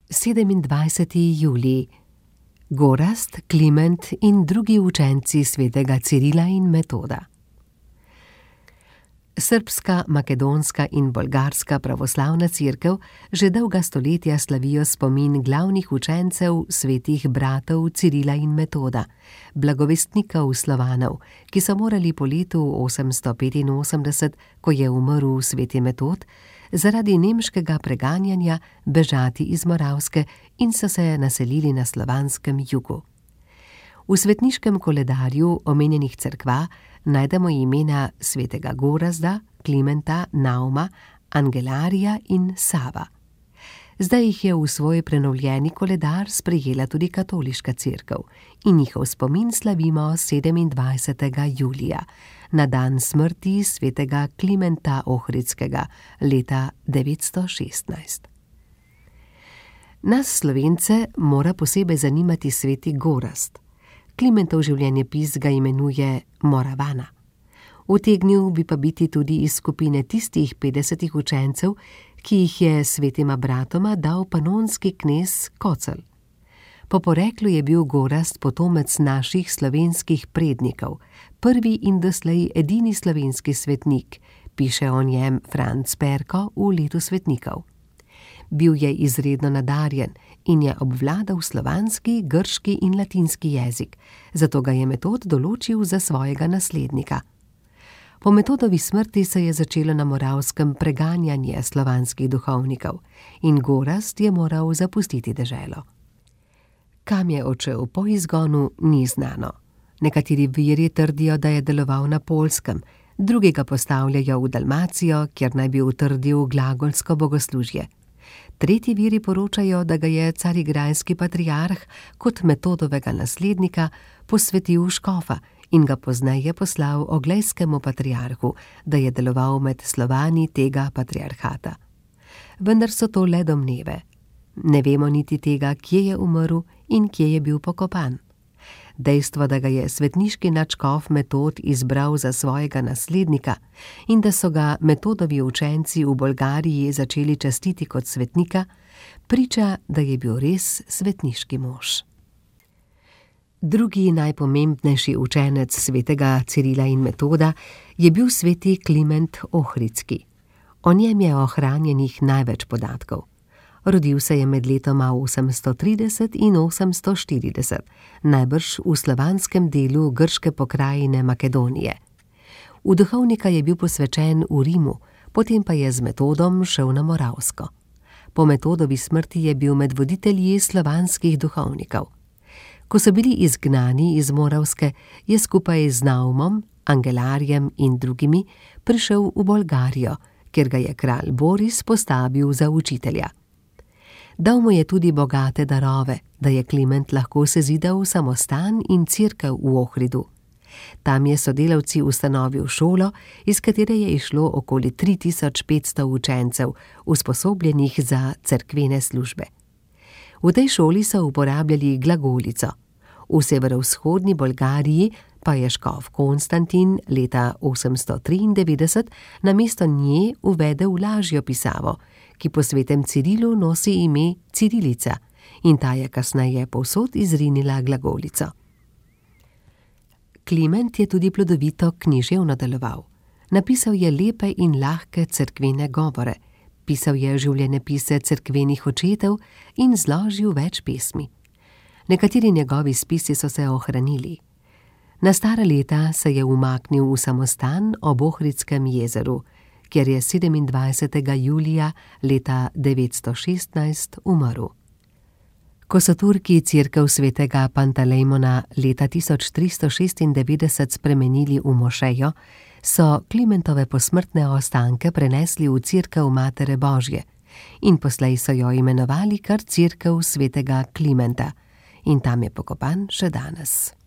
27. julij. Gorazd, Kliment in drugi učenci svetega Cirila in Metoda. Srbska, makedonska in bolgarska pravoslavna cerkev že dolga stoletja slavijo spomin glavnih učencev svetih bratov Cirila in Metoda, blagovestnikov Slovanov, ki so morali po letu 885, ko je umrl sveti Metod, zaradi nemškega preganjanja bežati iz Moravske in so se naselili na slovanskem jugu. V svetniškem koledarju omenjenih cerkva najdemo imena svetega Gorazda, Klimenta, Nauma, Angelarija in Sava. Zdaj jih je v svoj prenovljeni koledar sprejela tudi katoliška cerkev in njihov spomin slavimo 27. julija, na dan smrti svetega Klimenta Ohridskega leta 916. Nas Slovence mora posebej zanimati sveti Gorazd. Klimentov življenjepis ga imenuje Moravana. Utegnil bi pa biti tudi iz skupine tistih 50 učencev, ki jih je svetima bratoma dal panonski knez Kocelj. Po poreklu je bil Gorazd potomec naših slovenskih prednikov, prvi in doslej edini slovenski svetnik, piše o njem Franc Perko v Letu svetnikov. Bil je izredno nadarjen in je obvladal slovanski, grški in latinski jezik, zato ga je Metod določil za svojega naslednika. Po Metodovi smrti se je začelo na Moravskem preganjanje slovanskih duhovnikov in Gorazd je moral zapustiti deželo. Kam je odšel po izgonu, ni znano. Nekateri viri trdijo, da je deloval na Poljskem, drugi ga postavljajo v Dalmacijo, kjer naj bi utrdil glagolsko bogoslužje. Tretji viri poročajo, da ga je carigrajski patriarh kot Metodovega naslednika posvetil škofa in ga pozneje poslal oglejskemu patriarhu, da je deloval med Slovani tega patriarhata. Vendar so to le domneve. Ne vemo niti tega, kje je umrl in kje je bil pokopan. Dejstvo, da ga je svetniški nadškof Metod izbral za svojega naslednika in da so ga Metodovi učenci v Bolgariji začeli častiti kot svetnika, priča, da je bil res svetniški mož. Drugi najpomembnejši učenec svetega Cirila in Metoda je bil sveti Kliment Ohridski. O njem je ohranjenih največ podatkov. Rodil se je med letoma 830 in 840, najbrž v slovanskem delu grške pokrajine Makedonije. V duhovnika je bil posvečen v Rimu, potem pa je z Metodom šel na Moravsko. Po Metodovi smrti je bil med voditelji slovanskih duhovnikov. Ko so bili izgnani iz Moravske, je skupaj z Naumom, Angelarjem in drugimi prišel v Bolgarijo, kjer ga je kralj Boris postavil za učitelja. Dal mu je tudi bogate darove, da je Kliment lahko sezidal samostan in cerkev v Ohridu. Tam je sodelavci ustanovil šolo, iz katere je išlo okoli 3500 učencev, usposobljenih za cerkvene službe. V tej šoli so uporabljali glagolico. V severovzhodni Bolgariji pa je škof Konstantin leta 893 namesto nje uvedel lažjo pisavo, ki po svetem Cirilu nosi ime Cirilica in ta je kasneje povsod izrinila glagolico. Kliment je tudi plodovito književno deloval. Napisal je lepe in lahke cerkvene govore, pisal je življenjepise cerkvenih očetov in zložil več pesmi. Nekateri njegovi spisi so se ohranili. Na stara leta se je umaknil v samostan ob Ohridskem jezeru, kjer je 27. julija leta 916 umrl. Ko so Turki cerkev svetega Pantalejmona leta 1396 spremenili v mošejo, so Klimentove posmrtne ostanke prenesli v cerkev Matere Božje in poslej so jo imenovali kar cerkev svetega Klimenta in tam je pokopan še danes.